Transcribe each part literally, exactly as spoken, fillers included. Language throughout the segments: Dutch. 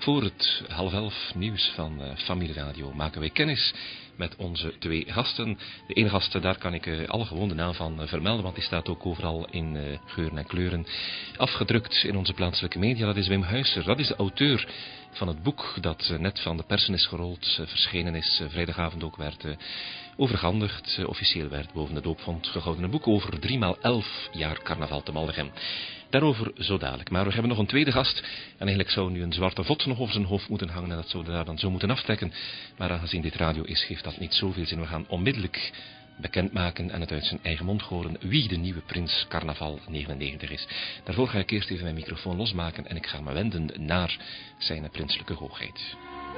voor het half elf nieuws van uh, Familie Radio maken wij kennis met onze twee gasten. De ene gast, daar kan ik uh, alle gewoon de naam van uh, vermelden, want die staat ook overal in uh, geuren en kleuren afgedrukt in onze plaatselijke media. Dat is Wim Huisser, dat is de auteur van het boek dat uh, net van de persen is gerold, uh, verschenen is, uh, vrijdagavond ook werd uh, overhandigd, uh, officieel werd boven de doopvont gehouden. Een boek over drie maal elf jaar carnaval te Maldegem. Daarover zo dadelijk. Maar we hebben nog een tweede gast. En eigenlijk zou nu een zwarte vod nog over zijn hoofd moeten hangen. En dat zouden we daar dan zo moeten aftrekken. Maar aangezien dit radio is, geeft dat niet zoveel zin. We gaan onmiddellijk bekendmaken en het uit zijn eigen mond horen wie de nieuwe prins carnaval negenennegentig is. Daarvoor ga ik eerst even mijn microfoon losmaken en ik ga me wenden naar zijn prinselijke hoogheid.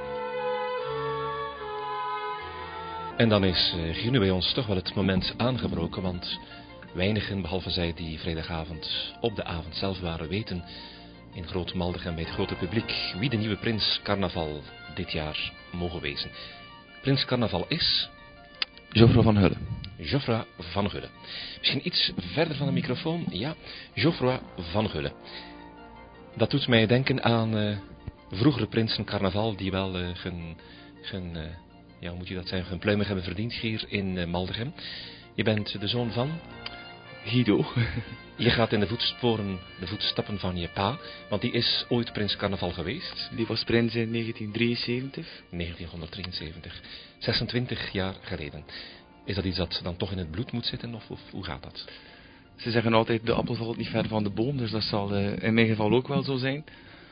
En dan is uh, hier nu bij ons toch wel het moment aangebroken, want weinigen, behalve zij die vrijdagavond op de avond zelf waren, weten in Groot Maldegem bij het grote publiek wie de nieuwe prins carnaval dit jaar mogen wezen. Prins carnaval is Geoffroy van Hulle. Geoffroy van Hulle. Misschien iets verder van de microfoon. Ja, Geoffroy van Hulle. Dat doet mij denken aan uh, vroegere prinsen carnaval die wel uh, hun, hun uh, ja, hoe moet je dat zeggen, hun pluimig hebben verdiend hier in uh, Maldegem. Je bent de zoon van Guido. Je gaat in de voetsporen, de voetstappen van je pa, want die is ooit prins carnaval geweest. Die was prins in negentien drieënzeventig. negentienhonderddrieënzeventig. zesentwintig jaar geleden. Is dat iets dat dan toch in het bloed moet zitten, of, of hoe gaat dat? Ze zeggen altijd, de appel valt niet ver van de boom, dus dat zal uh, in mijn geval ook wel zo zijn.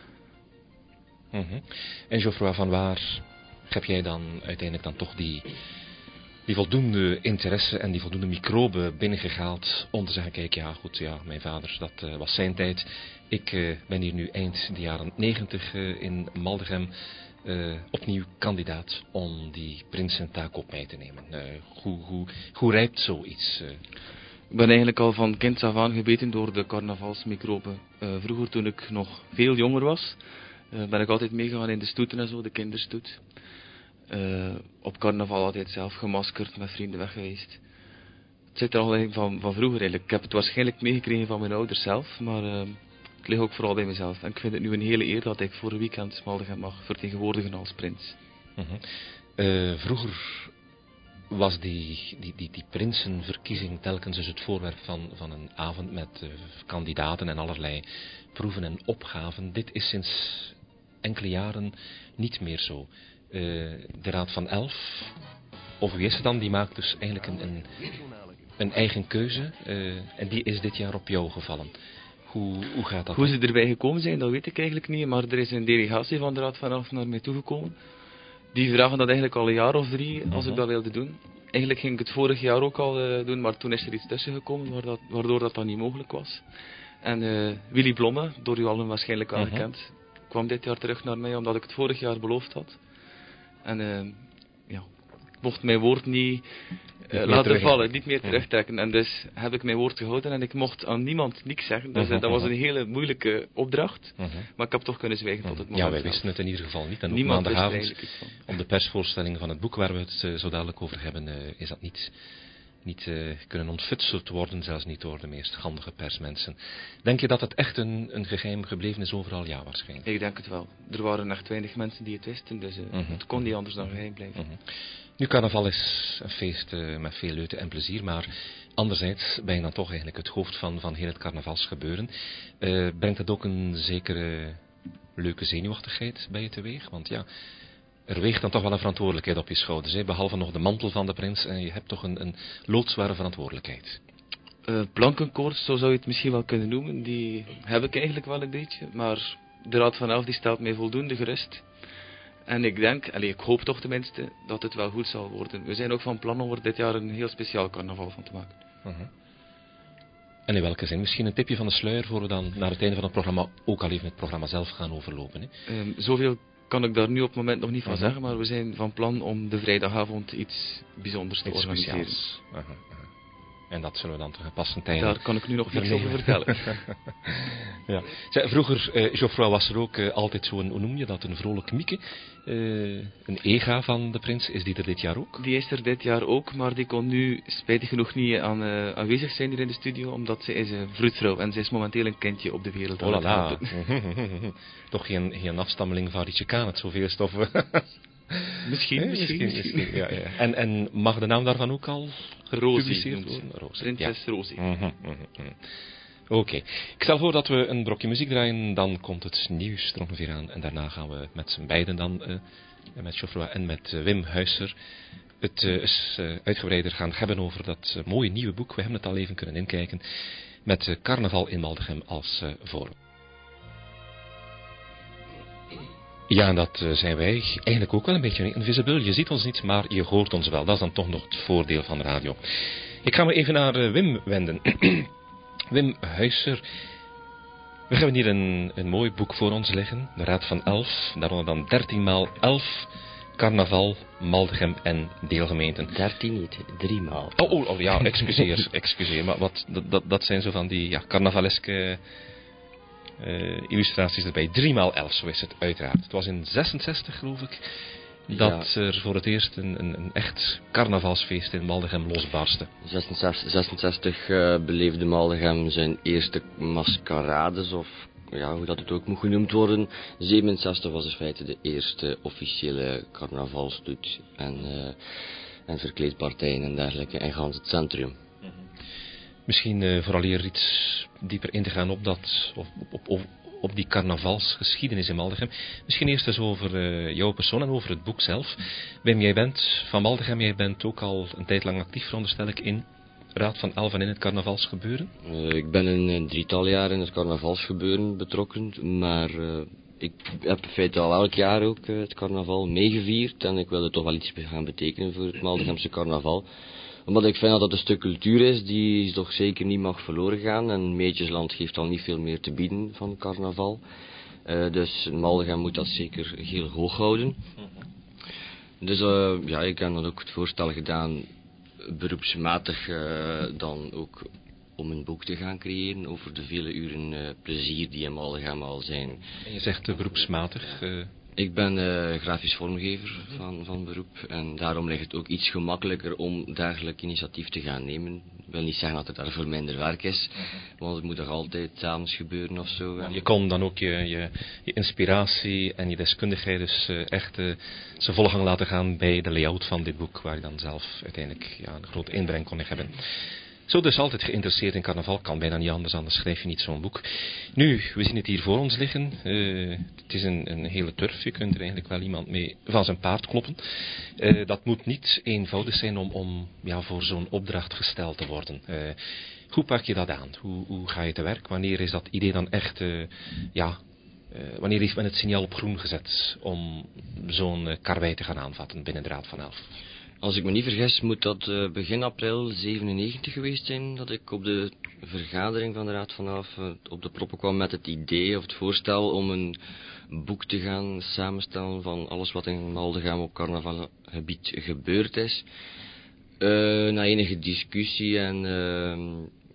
Mm-hmm. En Geoffroy, van waar heb jij dan uiteindelijk dan toch die, die voldoende interesse en die voldoende microben binnengehaald om te zeggen, kijk, ja goed, ja, mijn vader, dat uh, was zijn tijd. Ik uh, ben hier nu eind de jaren negentig uh, in Maldegem uh, opnieuw kandidaat om die prinsentaak op mij te nemen. Uh, hoe, hoe, hoe rijpt zoiets? Uh? Ik ben eigenlijk al van kind af aan gebeten door de carnavalsmicroben. Uh, vroeger, toen ik nog veel jonger was, uh, ben ik altijd meegegaan in de stoeten en zo, de kinderstoet. Uh, op carnaval altijd zelf gemaskerd, met vrienden weg geweest. Het zit er al in van, van vroeger eigenlijk. Ik heb het waarschijnlijk meegekregen van mijn ouders zelf, maar uh, het ligt ook vooral bij mezelf. En ik vind het nu een hele eer dat ik voor een weekend Maldegem mag vertegenwoordigen als prins. Mm-hmm. Uh, vroeger was die, die, die, die prinsenverkiezing telkens dus het voorwerp van, van een avond met uh, kandidaten en allerlei proeven en opgaven. Dit is sinds enkele jaren niet meer zo. Uh, de Raad van Elf, of wie is het dan, die maakt dus eigenlijk een, een, een eigen keuze. Uh, en die is dit jaar op jou gevallen. Hoe, hoe gaat dat? Hoe ze erbij gekomen zijn, dat weet ik eigenlijk niet. Maar er is een delegatie van de Raad van Elf naar mij toegekomen. Die vragen dat eigenlijk al een jaar of drie, als uh-huh. ik dat wilde doen. Eigenlijk ging ik het vorig jaar ook al uh, doen, maar toen is er iets tussen gekomen waar dat, waardoor dat dan niet mogelijk was. En uh, Willy Blomme, door u allen waarschijnlijk wel uh-huh. gekend, kwam dit jaar terug naar mij omdat ik het vorig jaar beloofd had. En uh, ja, ik mocht mijn woord niet uh, laten vallen, niet meer terugtrekken. Ja. En dus heb ik mijn woord gehouden en ik mocht aan niemand niks zeggen. Dus uh, dat was een hele moeilijke opdracht. Uh-huh. Maar ik heb toch kunnen zwijgen uh-huh. tot het moment. Ja, wij zelf. wisten het in ieder geval niet. En ook niemand maandagavond, om de persvoorstelling van het boek waar we het uh, zo dadelijk over hebben, uh, is dat niet, niet uh, kunnen ontfutseld worden, zelfs niet door de meest handige persmensen. Denk je dat het echt een, een geheim gebleven is overal? Ja, waarschijnlijk. Ik denk het wel. Er waren echt weinig mensen die het wisten, dus uh, uh-huh. het kon niet anders dan geheim blijven. Uh-huh. Nu, carnaval is een feest uh, met veel leute en plezier, maar anderzijds ben je dan toch eigenlijk het hoofd van, van heel het carnavalsgebeuren. Uh, brengt dat ook een zekere leuke zenuwachtigheid bij je teweeg? Want ja, er weegt dan toch wel een verantwoordelijkheid op je schouders, hè? Behalve nog de mantel van de prins, en je hebt toch een, een loodzware verantwoordelijkheid. Uh, plankenkoorts, zo zou je het misschien wel kunnen noemen, die heb ik eigenlijk wel een beetje, maar de Raad van Elf die stelt mij voldoende gerust. En ik denk, allez, ik hoop toch tenminste, dat het wel goed zal worden. We zijn ook van plan om er dit jaar een heel speciaal carnaval van te maken. Uh-huh. En in welke zin? Misschien een tipje van de sluier voor we dan naar het einde van het programma ook al even het programma zelf gaan overlopen. Hè? Um, zoveel kan ik daar nu op het moment nog niet van uh-huh. zeggen, maar we zijn van plan om de vrijdagavond iets bijzonders te iets organiseren. Uh-huh. Uh-huh. En dat zullen we dan te gepaste tijden... Daar kan ik nu nog niks over vertellen. Ja. Zij, vroeger, uh, Geoffroy, was er ook uh, altijd zo'n, hoe noem je dat, een vrolijk mieke. Uh, een ega van de prins, is die er dit jaar ook? Die is er dit jaar ook, maar die kon nu spijtig genoeg niet aan, uh, aanwezig zijn hier in de studio, omdat ze is een vroedvrouw en ze is momenteel een kindje op de wereld. Oh la la. Toch geen, geen afstammeling van Rietje Kanet, zoveel stoffen. Misschien, nee, misschien, misschien. misschien ja, ja. En, en mag de naam daarvan ook al gepubliceerd worden? Rosie. Prinses ja. Rosie. Mm-hmm, mm-hmm. Oké. Okay. Ik stel voor dat we een brokje muziek draaien, dan komt het nieuws er ongeveer aan. En daarna gaan we met z'n beiden dan, uh, met Geoffroy en met uh, Wim Huisser, het uh, is, uh, uitgebreider gaan hebben over dat uh, mooie nieuwe boek. We hebben het al even kunnen inkijken, met uh, Carnaval in Maldegem als uh, vorm. Ja, en dat uh, zijn wij eigenlijk ook wel een beetje invisible. Je ziet ons niet, maar je hoort ons wel. Dat is dan toch nog het voordeel van de radio. Ik ga me even naar uh, Wim wenden. Wim Huisser. We hebben hier een, een mooi boek voor ons liggen. De Raad van Elf. Daaronder dan dertien maal elf. Carnaval, Maldegem en deelgemeenten. dertien niet, drie maal. Oh, oh, oh ja, excuseer, excuseer. Maar wat, dat, dat, dat zijn zo van die ja, carnavaleske... Uh, illustraties erbij. drie maal elf, zo is het uiteraard. Het was in zesenzestig, geloof ik, dat ja. er voor het eerst een, een, een echt carnavalsfeest in Maldegem losbarstte. zesenzestig, zesenzestig uh, beleefde Maldegem zijn eerste mascarades, of ja, hoe dat het ook moet genoemd worden. zevenenzestig was in feite de eerste officiële carnavalsstoet en, uh, en verkleedpartijen en dergelijke in gans het centrum. Misschien uh, vooraleer iets dieper in te gaan op, dat, op, op, op, op die carnavalsgeschiedenis in Maldegem. Misschien eerst eens over uh, jouw persoon en over het boek zelf. Wim, jij bent van Maldegem, jij bent ook al een tijd lang actief, veronderstel ik, in Raad van Elf en in het carnavalsgebeuren? Uh, ik ben een, een drietal jaar in het carnavalsgebeuren betrokken, maar uh, ik heb in feite al elk jaar ook uh, het carnaval meegevierd en ik wilde toch wel iets gaan betekenen voor het Maldegemse carnaval. Omdat ik vind dat het een stuk cultuur is die toch zeker niet mag verloren gaan. En Meetjesland geeft al niet veel meer te bieden van carnaval. Uh, dus Maldegem moet dat zeker heel hoog houden. Dus uh, ja, ik heb dan ook het voorstel gedaan, beroepsmatig uh, dan ook om een boek te gaan creëren over de vele uren uh, plezier die in Maldegem al zijn. En je zegt uh, beroepsmatig... Uh... Ik ben uh, grafisch vormgever van, van beroep en daarom ligt het ook iets gemakkelijker om dergelijk initiatief te gaan nemen. Ik wil niet zeggen dat het daarvoor minder werk is, want het moet toch altijd s'avonds gebeuren of zo. Je kon dan ook je, je, je inspiratie en je deskundigheid dus uh, echt uh, zijn volle gang laten gaan bij de layout van dit boek, waar je dan zelf uiteindelijk ja, een grote inbreng kon hebben. Zo dus altijd geïnteresseerd in carnaval, kan bijna niet anders, anders schrijf je niet zo'n boek. Nu, we zien het hier voor ons liggen. Uh, het is een, een hele turf, je kunt er eigenlijk wel iemand mee van zijn paard kloppen. Uh, dat moet niet eenvoudig zijn om, om ja, voor zo'n opdracht gesteld te worden. Uh, hoe pak je dat aan? Hoe, hoe ga je te werk? Wanneer is dat idee dan echt, uh, ja, uh, wanneer heeft men het signaal op groen gezet om zo'n uh, karwei te gaan aanvatten binnen de Raad van Elf? Als ik me niet vergis, moet dat uh, begin april zevenennegentig geweest zijn, dat ik op de vergadering van de Raad van Elf uh, op de proppen kwam met het idee of het voorstel om een boek te gaan samenstellen van alles wat in Maldegem op carnavalgebied gebeurd is. Uh, na enige discussie en uh,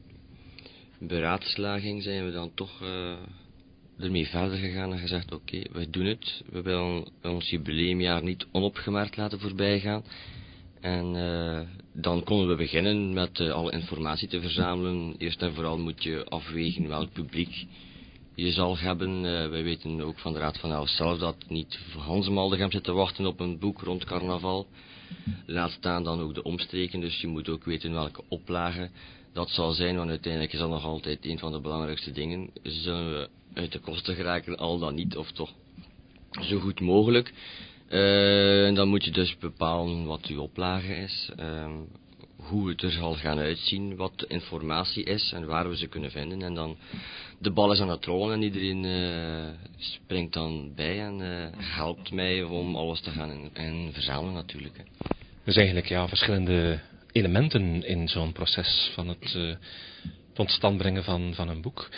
beraadslaging zijn we dan toch uh, ermee verder gegaan en gezegd, oké, okay, we doen het. We willen ons jubileumjaar niet onopgemerkt laten voorbijgaan. En uh, dan konden we beginnen met uh, alle informatie te verzamelen. Eerst en vooral moet je afwegen welk publiek je zal hebben. Uh, wij weten ook van de Raad van Elf zelf dat niet Hans Maldegem zit te wachten op een boek rond carnaval. Laat staan dan ook de omstreken, dus je moet ook weten welke oplage dat zal zijn, want uiteindelijk is dat nog altijd een van de belangrijkste dingen. Zullen we uit de kosten geraken, al dan niet, of toch zo goed mogelijk. Uh, en dan moet je dus bepalen wat uw oplage is, uh, hoe het er zal gaan uitzien, wat de informatie is en waar we ze kunnen vinden. En dan, de bal is aan het rollen en iedereen uh, springt dan bij en uh, helpt mij om alles te gaan en, en verzamelen natuurlijk. Hè. Dus eigenlijk ja, verschillende elementen in zo'n proces van het uh, tot stand brengen van, van een boek.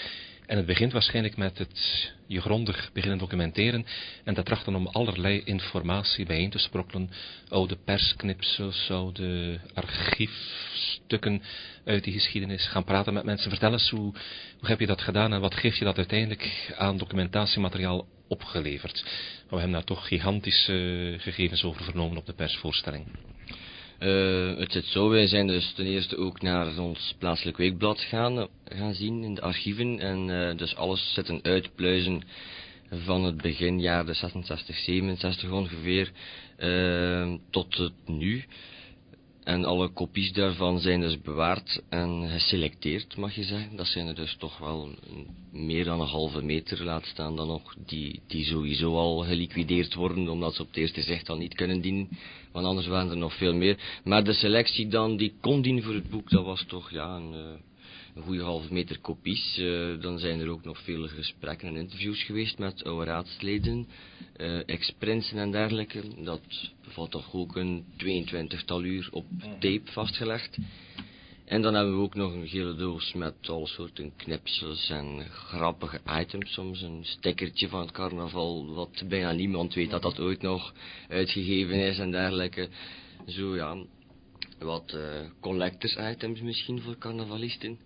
En het begint waarschijnlijk met het je grondig beginnen documenteren en dat trachten om allerlei informatie bijeen te sprokkelen. Oude persknipsels, oude archiefstukken uit die geschiedenis. Gaan praten met mensen. Vertel eens, hoe, hoe heb je dat gedaan en wat geeft je dat uiteindelijk aan documentatiemateriaal opgeleverd? We hebben daar toch gigantische gegevens over vernomen op de persvoorstelling. Uh, het zit zo, wij zijn dus ten eerste ook naar ons plaatselijk weekblad gaan, gaan zien in de archieven en uh, dus alles zitten uitpluizen van het begin jaren zesenzestig, zevenenzestig ongeveer uh, tot het nu. En alle kopies daarvan zijn dus bewaard en geselecteerd, mag je zeggen. Dat zijn er dus toch wel meer dan een halve meter, laat staan dan nog, die, die sowieso al geliquideerd worden, omdat ze op het eerste zicht al niet kunnen dienen. Want anders waren er nog veel meer. Maar de selectie dan, die kon dienen voor het boek, dat was toch, ja, een, een goede halve meter kopies. Uh, dan zijn er ook nog veel gesprekken en interviews geweest met oude raadsleden, uh, ex-prinsen en dergelijke. Dat bevat toch ook een tweeëntwintigtal uur op tape vastgelegd. En dan hebben we ook nog een gele doos met alle soorten knipsels en grappige items. Soms een stickertje van het carnaval, wat bijna niemand weet dat dat ooit nog uitgegeven is en dergelijke. Zo ja, wat uh, collectors items misschien voor carnavalisten.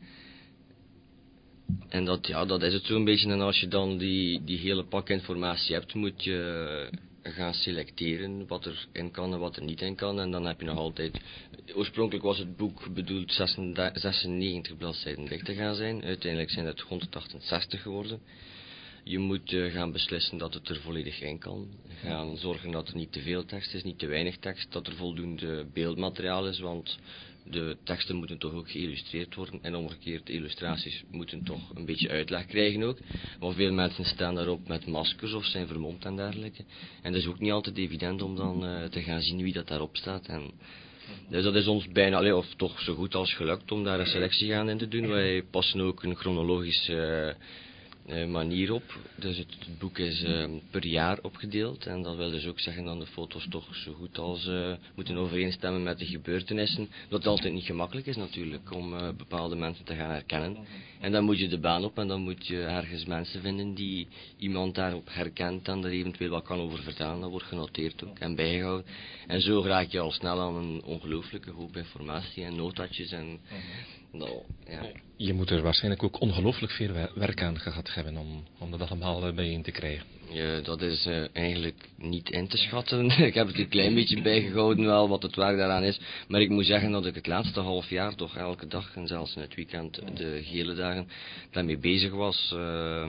En dat, ja, dat is het zo'n beetje. En als je dan die, die hele pak informatie hebt, moet je gaan selecteren wat er in kan en wat er niet in kan. En dan heb je nog altijd... Oorspronkelijk was het boek bedoeld zesennegentig bladzijden dik te gaan zijn. Uiteindelijk zijn het honderdachtenzestig geworden. Je moet uh, gaan beslissen dat het er volledig in kan. Gaan zorgen dat er niet te veel tekst is, niet te weinig tekst. Dat er voldoende beeldmateriaal is, want de teksten moeten toch ook geïllustreerd worden. En omgekeerd, de illustraties moeten toch een beetje uitleg krijgen ook. Want veel mensen staan daarop met maskers of zijn vermomd en dergelijke. En dat is ook niet altijd evident om dan uh, te gaan zien wie dat daarop staat. En dus dat is ons bijna, allee, of toch zo goed als gelukt om daar een selectie aan in te doen. Wij passen ook een chronologische uh, manier op. Dus het, het boek is uh, per jaar opgedeeld. En dat wil dus ook zeggen dat de foto's toch zo goed als uh, moeten overeenstemmen met de gebeurtenissen. Dat altijd niet gemakkelijk is natuurlijk, om uh, bepaalde mensen te gaan herkennen. En dan moet je de baan op en dan moet je ergens mensen vinden die iemand daarop herkent en er eventueel wat kan over vertellen. Dat wordt genoteerd ook en bijgehouden. En zo raak je al snel aan een ongelooflijke hoop informatie en notatjes en... Nou, ja. Je moet er waarschijnlijk ook ongelooflijk veel werk aan gehad hebben om, om dat allemaal bijeen te krijgen. Ja, dat is uh, eigenlijk niet in te schatten. Ik heb het een klein beetje bijgehouden wel wat het werk daaraan is. Maar ik moet zeggen dat ik het laatste half jaar toch elke dag en zelfs in het weekend de gele dagen daarmee bezig was. Uh,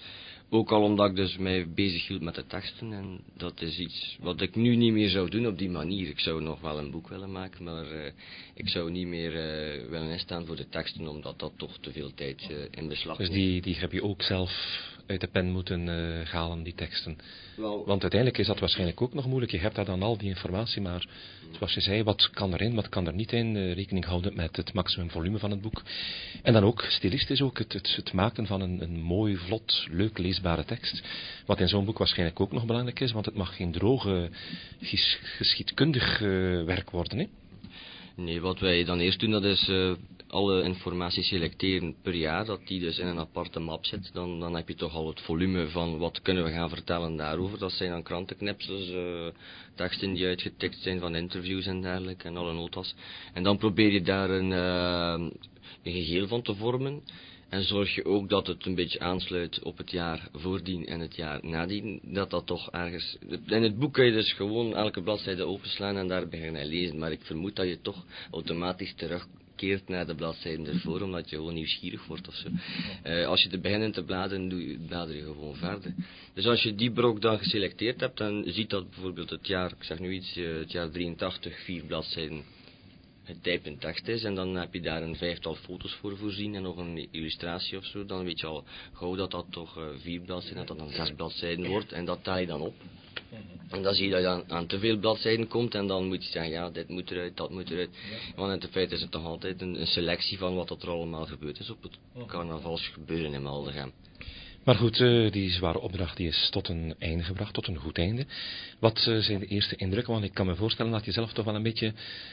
Ook al omdat ik dus mij bezig hield met de teksten. En dat is iets wat ik nu niet meer zou doen op die manier. Ik zou nog wel een boek willen maken, maar uh, ik zou niet meer uh, willen instaan voor de teksten, omdat dat toch te veel tijd uh, in beslag neemt. Dus die, die heb je ook zelf uit de pen moeten uh, halen, die teksten. Wel, Want uiteindelijk is dat waarschijnlijk ook nog moeilijk. Je hebt daar dan al die informatie, maar zoals je zei, wat kan erin, wat kan er niet in. Uh, rekening houden met het maximum volume van het boek. En dan ook, stilistisch ook, het, het, het maken van een, een mooi, vlot, leuk leesbare tekst. Wat in zo'n boek waarschijnlijk ook nog belangrijk is, want het mag geen droge, ges, geschiedkundig uh, werk worden, hè? Nee, wat wij dan eerst doen, dat is uh, alle informatie selecteren per jaar, dat die dus in een aparte map zit. Dan, dan heb je toch al het volume van wat kunnen we gaan vertellen daarover. Dat zijn dan krantenknipsels, uh, teksten die uitgetikt zijn van interviews en dergelijke, en alle notas. En dan probeer je daar een, uh, een geheel van te vormen. En zorg je ook dat het een beetje aansluit op het jaar voordien en het jaar nadien. Dat dat toch ergens... In het boek kun je dus gewoon elke bladzijde openslaan en daar beginnen lezen. Maar ik vermoed dat je toch automatisch terugkeert naar de bladzijden ervoor, omdat je gewoon nieuwsgierig wordt of zo. Uh, als je te beginnen te bladeren, doe je, blader je gewoon verder. Dus als je die brok dan geselecteerd hebt, dan ziet dat bijvoorbeeld het jaar, ik zeg nu iets, uh, het jaar drieëntachtig, vier bladzijden getypt in tekst is, en dan heb je daar een vijftal foto's voor voorzien en nog een illustratie of zo, dan weet je al gauw dat dat toch uh, vier bladzijden, dat dat dan zes bladzijden wordt, en dat tel je dan op. En dan zie je dat je aan, aan te veel bladzijden komt, en dan moet je zeggen, ja, dit moet eruit, dat moet eruit. Want in feite is het toch altijd een, een selectie van wat er allemaal gebeurd is op het carnavalsgebeuren in Maldegem. Maar goed, uh, die zware opdracht die is tot een einde gebracht, tot een goed einde. Wat uh, zijn de eerste indrukken? Want ik kan me voorstellen dat je zelf toch wel een beetje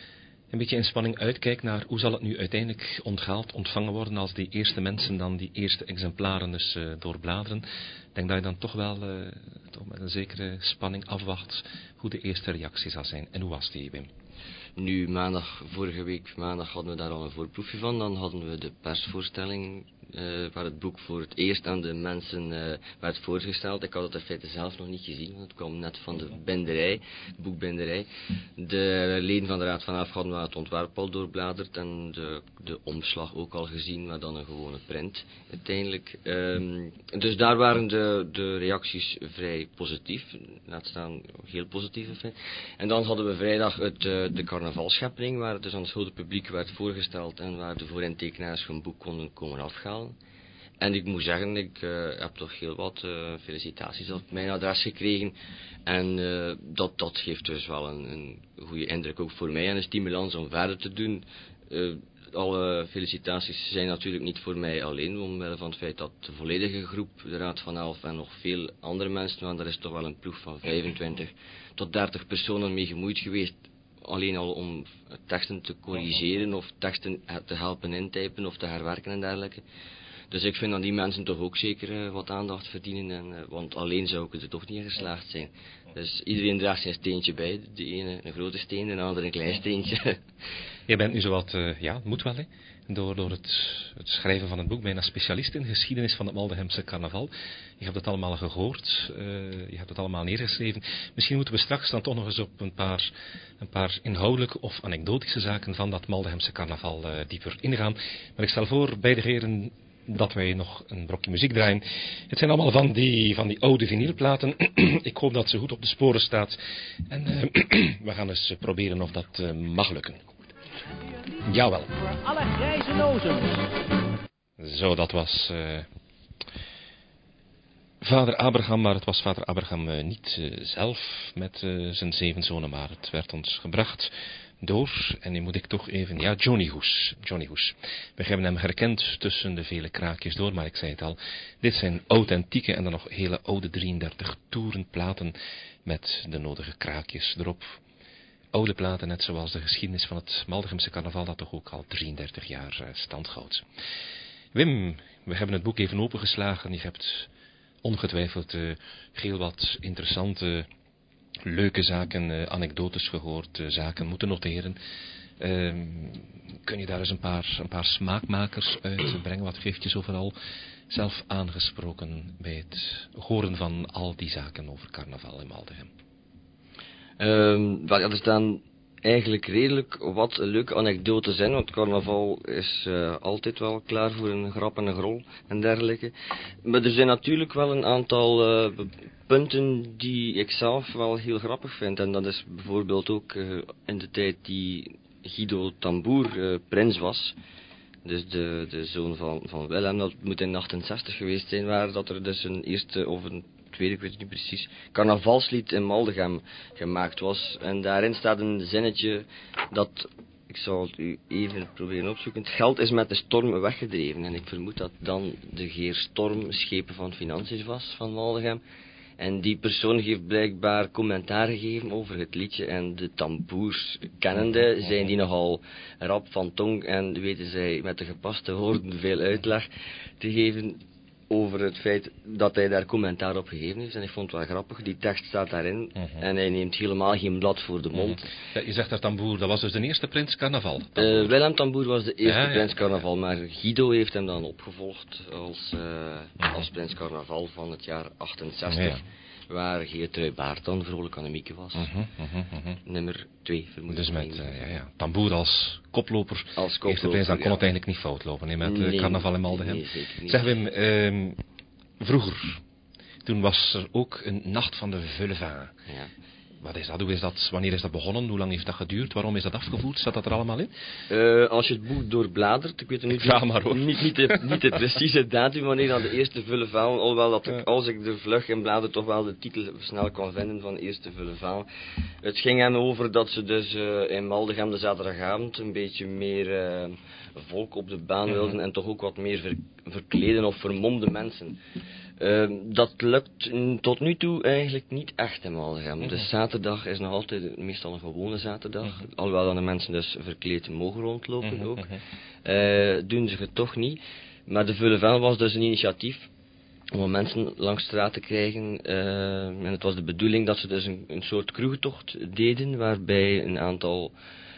een beetje in spanning uitkijkt naar hoe zal het nu uiteindelijk onthaald, ontvangen worden als die eerste mensen dan die eerste exemplaren dus uh, doorbladeren. Ik denk dat je dan toch wel uh, toch met een zekere spanning afwacht hoe de eerste reactie zal zijn. En hoe was die, Wim? Nu, maandag, vorige week maandag hadden we daar al een voorproefje van. Dan hadden we de persvoorstelling uh, waar het boek voor het eerst aan de mensen uh, werd voorgesteld. Ik had het in feite zelf nog niet gezien, want het kwam net van de binderij, boekbinderij. De leden van de Raad van Elf hadden wel het ontwerp al doorbladerd en de, de omslag ook al gezien, maar dan een gewone print uiteindelijk. Um, dus daar waren de, de reacties vrij positief, laat staan heel positief in feite. En dan hadden we vrijdag het, uh, de carnavalscheppeling, waar het dus aan het grote publiek werd voorgesteld en waar de voorintekenaars hun boek konden komen afhalen. En ik moet zeggen, ik uh, heb toch heel wat uh, felicitaties op mijn adres gekregen. En uh, dat, dat geeft dus wel een, een goede indruk ook voor mij en een stimulans om verder te doen. Uh, alle felicitaties zijn natuurlijk niet voor mij alleen, omwille van het feit dat de volledige groep, de Raad van Elf en nog veel andere mensen, want er is toch wel een ploeg van vijfentwintig tot dertig personen mee gemoeid geweest. Alleen al om teksten te corrigeren of teksten te helpen intypen of te herwerken en dergelijke. Dus ik vind dat die mensen toch ook zeker uh, wat aandacht verdienen, en, uh, want alleen zou ik er toch niet in geslaagd zijn. Dus iedereen draagt zijn steentje bij, de ene een grote steen, de andere een klein steentje. Jij bent nu zowat, uh, ja, het moet wel hè, door, door het, het schrijven van het boek, bijna specialist in de geschiedenis van het Maldehemse carnaval. Je hebt het allemaal gehoord, uh, je hebt het allemaal neergeschreven. Misschien moeten we straks dan toch nog eens op een paar, een paar inhoudelijke of anekdotische zaken van dat Maldehemse carnaval uh, dieper ingaan. Maar ik stel voor, beide heren, dat wij nog een brokje muziek draaien. Het zijn allemaal van die, van die oude vinylplaten. Ik hoop dat ze goed op de sporen staat. En uh, we gaan eens proberen of dat uh, mag lukken. Jawel. Voor alle grijze nozems. Zo, dat was uh, vader Abraham, maar het was vader Abraham uh, niet uh, zelf met uh, zijn zeven zonen, maar het werd ons gebracht door, en nu moet ik toch even, ja, Johnny Hoes. Johnny Hoes. We hebben hem herkend tussen de vele kraakjes door, maar ik zei het al, dit zijn authentieke en dan nog hele oude drieëndertig toerenplaten met de nodige kraakjes erop. Oude platen, net zoals de geschiedenis van het Maldehemse carnaval, dat toch ook al drieëndertig jaar uh, stand houdt. Wim, we hebben het boek even opengeslagen. Je hebt ongetwijfeld uh, heel wat interessante, leuke zaken, uh, anekdotes gehoord, uh, zaken moeten noteren. Uh, kun je daar eens een paar, een paar smaakmakers uitbrengen? Wat heeft je zo vooral zelf aangesproken bij het horen van al die zaken over carnaval in Maldegem? Um, wel, ja, er staan eigenlijk redelijk wat leuke anekdotes in, want carnaval is uh, altijd wel klaar voor een grap en een grol en dergelijke. Maar er zijn natuurlijk wel een aantal uh, punten die ik zelf wel heel grappig vind. En dat is bijvoorbeeld ook uh, in de tijd die Guido Tamboer uh, prins was. Dus de, de zoon van, van Willem, dat moet in achtenzestig geweest zijn, waar dat er dus een eerste of een tweede, ik weet het niet precies, carnavalslied in Maldegem gemaakt was. En daarin staat een zinnetje dat, ik zal het u even proberen opzoeken, het geld is met de storm weggedreven. En ik vermoed dat dan de heer Storm schepen van Financiën was van Maldegem. En die persoon heeft blijkbaar commentaar gegeven over het liedje. En de tamboers kennende zijn die nogal rap van tong. En weten zij met de gepaste woorden veel uitleg te geven over het feit dat hij daar commentaar op gegeven heeft. En ik vond het wel grappig. Die tekst staat daarin. Uh-huh. En hij neemt helemaal geen blad voor de mond. Uh-huh. Ja, je zegt dat Tamboer, dat was dus de eerste prins carnaval? Uh, Willem Tamboer was de eerste ja, ja. prins carnaval. Maar Guido heeft hem dan opgevolgd als, uh, uh-huh. als prins carnaval van het jaar achtenzestig. Ja. Waar Geertrui Baart dan vrolijk Annemieke was. Uh-huh, uh-huh, uh-huh. Nummer twee, vermoed ik. Dus met uh, ja, ja. Tamboer als koploper. Als koploper, eerste prijs, dan kon ja. het eigenlijk niet fout lopen. Nee, met uh, nee, carnaval in Maldegem. Nee, zeker niet. Zeg Wim, uh, vroeger, toen was er ook een nacht van de Vullevin. Ja. Wat is dat? Hoe is dat? Wanneer is dat begonnen? Hoe lang heeft dat geduurd? Waarom is dat afgevoerd? Staat dat er allemaal in? Uh, als je het boek doorbladert, ik weet niet, ja, maar hoor. niet, niet, de, niet de precieze datum wanneer dan de eerste Vullevin, alhoewel dat ik, ja. als ik de vlug in blader toch wel de titel snel kon vinden van de eerste Vullevin. Het ging hem over dat ze dus uh, in Maldegem de zaterdagavond een beetje meer uh, volk op de baan wilden, mm-hmm. en toch ook wat meer ver, verkleden of vermomde mensen. Uh, dat lukt tot nu toe eigenlijk niet echt in Maldegem. Mm-hmm. De zaterdag is nog altijd meestal een gewone zaterdag. Mm-hmm. Alhoewel dan de mensen dus verkleed mogen rondlopen mm-hmm. ook. Uh, doen ze het toch niet. Maar de Veulevel was dus een initiatief om mensen langs straat te krijgen. Uh, en het was de bedoeling dat ze dus een, een soort kroegtocht deden, waarbij een aantal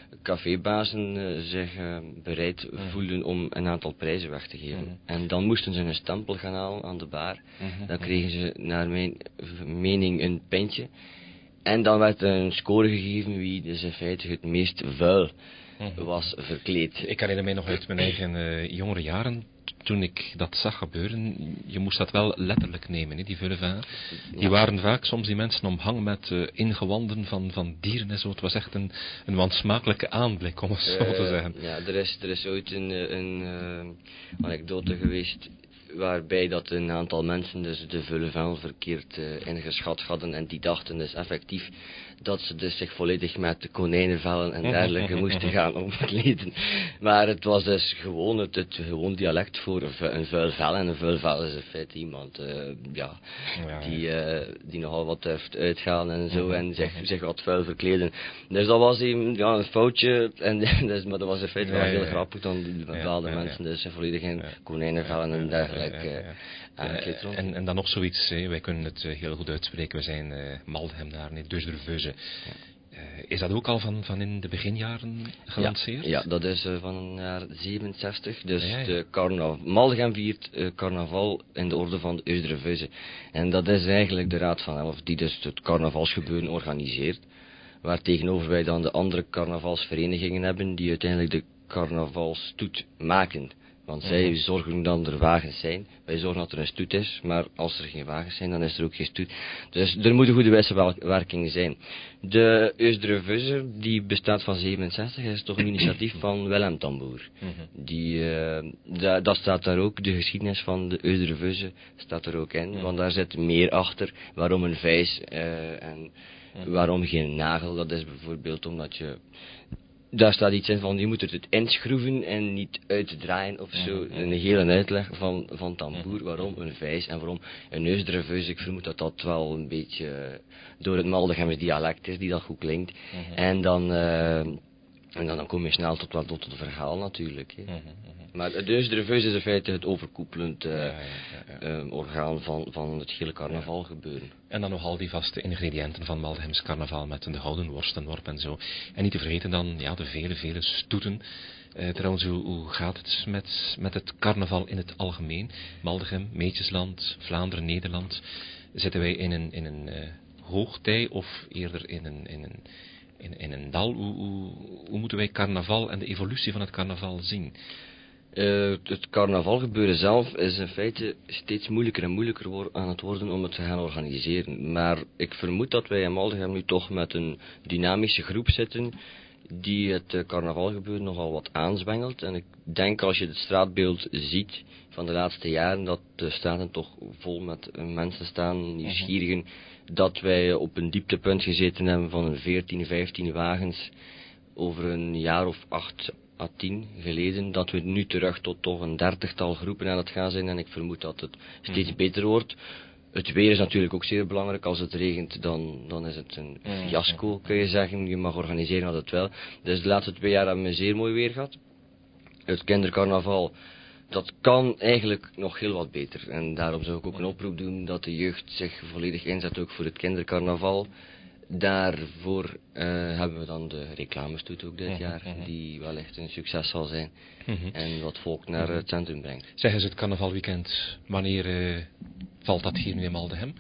cafébazen uh, zich uh, bereid mm. voelden om een aantal prijzen weg te geven. Mm. En dan moesten ze een stempel gaan halen aan de bar. Mm-hmm. Dan kregen ze naar mijn mening een pintje. En dan werd er een score gegeven wie dus in feite het meest vuil mm-hmm. was verkleed. Ik herinner mij nog uit mijn eigen uh, jongere jaren, toen ik dat zag gebeuren, je moest dat wel letterlijk nemen, he, die Veulevel. Die ja. waren vaak soms die mensen omhangen met uh, ingewanden van, van dieren en zo. Het was echt een, een wansmakelijke aanblik, om het zo uh, te zeggen. Ja, er is, er is ooit een, een uh, anekdote geweest waarbij dat een aantal mensen dus de Veulevel verkeerd uh, ingeschat hadden en die dachten dus effectief dat ze dus zich volledig met konijnenvellen en dergelijke moesten gaan omkleden. Maar het was dus gewoon het, het gewoon dialect voor een vuil vel. En een vuil vel is in feite iemand uh, ja, ja, die, uh, die nogal wat durft uitgaan en zo en zich, zich wat vuil verkleden. Dus dat was een, ja, een foutje, en, dus, maar dat was in feite wel ja, heel ja, grappig dan die bepaalde ja, ja, mensen dus volledig in ja, konijnenvellen en dergelijke ja, ja, ja. Uh, en, en dan nog zoiets, hè. Wij kunnen het uh, heel goed uitspreken, we zijn uh, Maldegem daar, nee, dus de Veuze. Ja. Uh, is dat ook al van, van in de beginjaren gelanceerd? Ja, ja dat is uh, van een jaar zevenenzestig, dus ja, ja. de carnaval. Maldegem viert uh, carnaval in de orde van de Eusdere Veuze. En dat is eigenlijk de Raad van Elf die dus het carnavalsgebeuren organiseert. Waar tegenover wij dan de andere carnavalsverenigingen hebben die uiteindelijk de carnavalstoet maken. Want zij mm-hmm. zorgen dan er wagens zijn. Wij zorgen dat er een stoet is, maar als er geen wagens zijn, dan is er ook geen stoet. Dus er moet een goede wisselwerking zijn. De Eusdere Veuze, die bestaat van zevenenzestig, is toch een initiatief van Willem Tamboer. Mm-hmm. Die, uh, da, dat staat daar ook, de geschiedenis van de Eusdere Veuze staat er ook in, mm-hmm. want daar zit meer achter. Waarom een vijs uh, en mm-hmm. waarom geen nagel, dat is bijvoorbeeld omdat je... Daar staat iets in van, je moet het inschroeven en niet uitdraaien of zo. Mm-hmm. Een hele uitleg van, van Tamboer, waarom een vijs en waarom een Eusdere Veuze. Ik vermoed dat dat wel een beetje door het Maldegems dialect is, die dat goed klinkt. Mm-hmm. En dan... Uh, En dan, dan kom je snel tot, tot, tot het verhaal natuurlijk. Hè. Mm-hmm, mm-hmm. Maar de Eusdere Veuze is in feite het overkoepelend uh, ja, ja, ja, ja. Uh, orgaan van, van het hele carnaval ja. gebeuren. En dan nog al die vaste ingrediënten van Maldegems carnaval met de houden worstenworp en zo. En niet te vergeten dan ja, de vele, vele stoeten. Uh, trouwens, hoe, hoe gaat het met, met het carnaval in het algemeen? Maldegem, Meetjesland, Vlaanderen, Nederland. Zitten wij in een, in een uh, hoogtij of eerder in een... In een In, in een dal, hoe, hoe, hoe moeten wij carnaval en de evolutie van het carnaval zien? Uh, het carnavalgebeuren zelf is in feite steeds moeilijker en moeilijker wo- aan het worden om het te gaan organiseren. Maar ik vermoed dat wij in Maldegem nu toch met een dynamische groep zitten die het uh, carnavalgebeuren nogal wat aanzwengelt. En ik denk als je het straatbeeld ziet van de laatste jaren, dat de straten toch vol met uh, mensen staan, nieuwsgierigen, uh-huh. dat wij op een dieptepunt gezeten hebben van een veertien, vijftien wagens over een jaar of acht à tien geleden, dat we nu terug tot toch een dertigtal groepen aan het gaan zijn en ik vermoed dat het steeds uh-huh. beter wordt. Het weer is natuurlijk ook zeer belangrijk. Als het regent, dan, dan is het een fiasco, kun je zeggen. Je mag organiseren wat het wel. Dus de laatste twee jaar hebben we een zeer mooi weer gehad. Het kindercarnaval, dat kan eigenlijk nog heel wat beter. En daarom zou ik ook een oproep doen dat de jeugd zich volledig inzet ook voor het kindercarnaval. Daarvoor uh, hebben we dan de reclamestoet ook dit mm-hmm. jaar, die wellicht een succes zal zijn. Mm-hmm. En wat volk naar mm-hmm. het centrum brengt. Zeggen ze het carnavalweekend, wanneer uh, valt dat hier nu in Maldegem?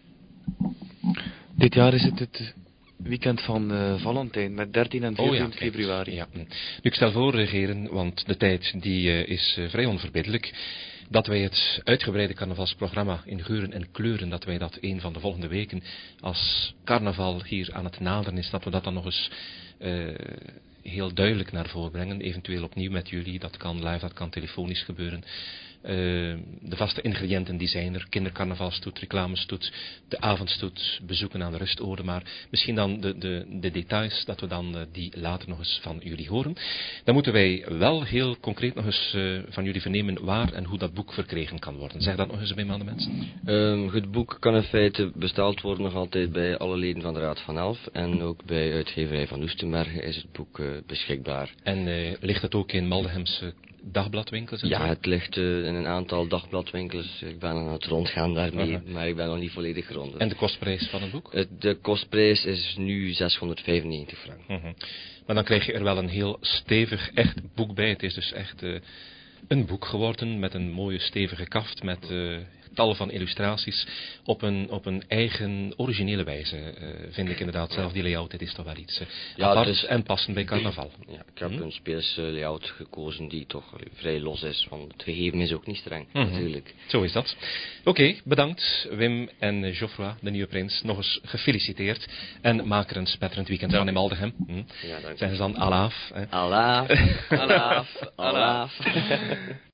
Dit jaar is het het weekend van uh, Valentijn, met dertien en veertien oh ja, februari. Ja. Nu, ik stel voor, regeren, want de tijd die uh, is uh, vrij onverbiddelijk, dat wij het uitgebreide carnavalsprogramma in geuren en kleuren, dat wij dat een van de volgende weken, als carnaval hier aan het naderen is, dat we dat dan nog eens uh, heel duidelijk naar voren brengen. Eventueel opnieuw met jullie. Dat kan live, dat kan telefonisch gebeuren. Uh, de vaste ingrediënten die zijn er. Kindercarnavalstoet, reclamestoet, de avondstoet, bezoeken aan de rustorde. Maar misschien dan de, de, de details, dat we dan uh, die later nog eens van jullie horen. Dan moeten wij wel heel concreet nog eens uh, van jullie vernemen waar en hoe dat boek verkregen kan worden. Zeg dat nog eens bij aan de mensen. Um, het boek kan in feite besteld worden nog altijd bij alle leden van de Raad van Elf. En ook bij uitgeverij van Oestenbergen is het boek uh, beschikbaar. En uh, ligt het ook in Maldehemse dagbladwinkels? Ja, het ligt uh, in een aantal dagbladwinkels. Ik ben aan het rondgaan daarmee, uh-huh. maar ik ben nog niet volledig rond. En de kostprijs van het boek? Uh, de kostprijs is nu zeshonderdvijfennegentig frank. Uh-huh. Maar dan krijg je er wel een heel stevig, echt boek bij. Het is dus echt uh, een boek geworden met een mooie stevige kaft, met uh, tal van illustraties op een, op een eigen originele wijze. Uh, vind ik inderdaad zelf, die layout, dit is toch wel iets uh, ja, apart is, en passend bij carnaval. Ja, ik heb hm? een speelse layout gekozen die toch uh, vrij los is, want het gegeven is ook niet streng, mm-hmm. natuurlijk. Zo is dat. Oké, okay, bedankt Wim en uh, Geoffroy, de nieuwe prins, nog eens gefeliciteerd en maak er een spetterend weekend van in Maldegem. Hm? Ja, dank Zeggen ze dan alaaf. Alaaf, alaaf, alaaf.